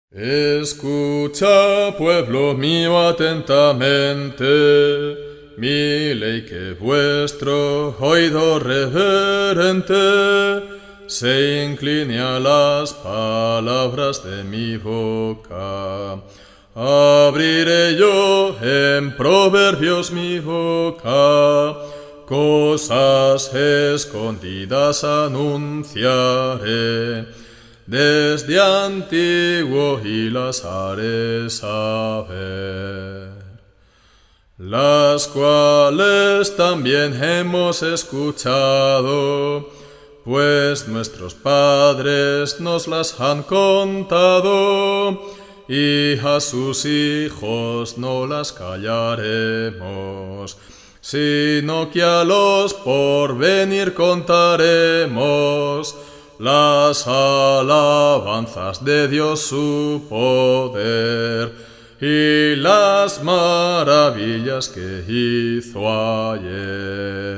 Escucha, pueblo mío, atentamente, mi ley que vuestro oído reverente se incline a las palabras de mi boca. Abriré yo en proverbios mi boca, cosas escondidas anunciaré desde antiguo y las haré saber, las cuales también hemos escuchado, pues nuestros padres nos las han contado, y a sus hijos no las callaremos, sino que a los por venir contaremos las alabanzas de Dios su poder y las maravillas que hizo ayer.